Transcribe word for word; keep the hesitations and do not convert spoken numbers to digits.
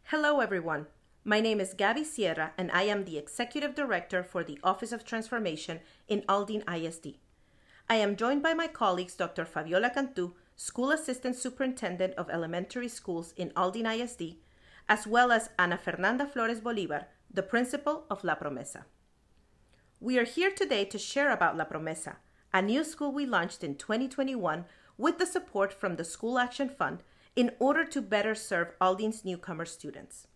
Hello, everyone. My name is Gabby Sierra, and I am the Executive Director for the Office of Transformation in Aldine I S D. I am joined by my colleagues Doctor Fabiola Cantu, School Assistant Superintendent of Elementary Schools in Aldine I S D, as well as Ana Fernanda Flores Bolivar, the Principal of La Promesa. We are here today to share about La Promesa, a new school we launched in twenty twenty-one with the support from the School Action Fund in order to better serve Aldine's newcomer students.